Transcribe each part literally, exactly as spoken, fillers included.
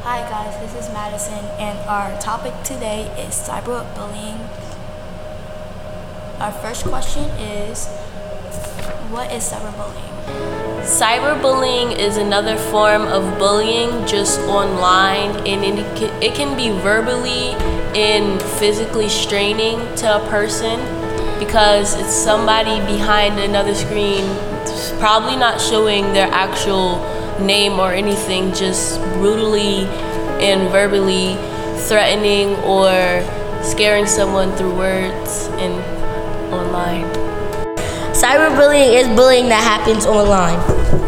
Hi guys, this is Madison and our topic today is cyberbullying. Our first question is, what is cyberbullying? Cyberbullying is another form of bullying just online, and it can, it can be verbally and physically straining to a person because it's somebody behind another screen, probably not showing their actual name or anything, just brutally and verbally threatening or scaring someone through words and online. Cyberbullying is bullying that happens online.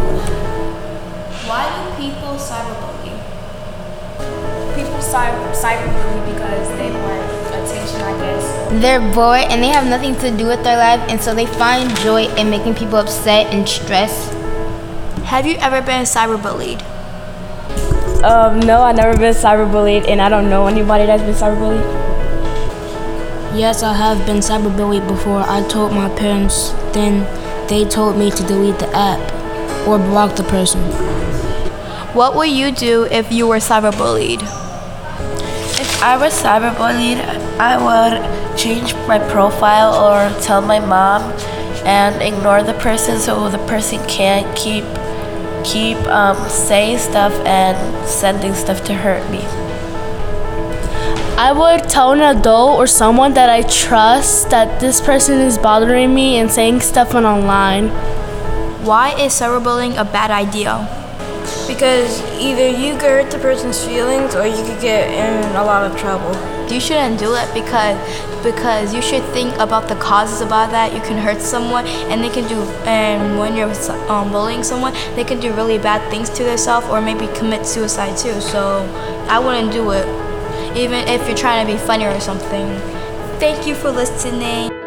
Why do people cyberbully? People cyber cyberbully because they want attention, I guess. They're bored and they have nothing to do with their life, and so they find joy in making people upset and stressed. Have you ever been cyberbullied? Um, no, I've never been cyberbullied, and I don't know anybody that's been cyberbullied. Yes, I have been cyberbullied before. I told my parents, then they told me to delete the app or block the person. What would you do if you were cyberbullied? If I was cyberbullied, I would change my profile or tell my mom and ignore the person so the person can't keep keep um, saying stuff and sending stuff to hurt me. I would tell an adult or someone that I trust that this person is bothering me and saying stuff on online. Why is cyberbullying a bad idea? Because either you could hurt the person's feelings or you could get in a lot of trouble. You shouldn't do it because because you should think about the causes about that. You can hurt someone, and they can do, and when you're um, bullying someone, they can do really bad things to themselves or maybe commit suicide too. So I wouldn't do it, even if you're trying to be funny or something. Thank you for listening.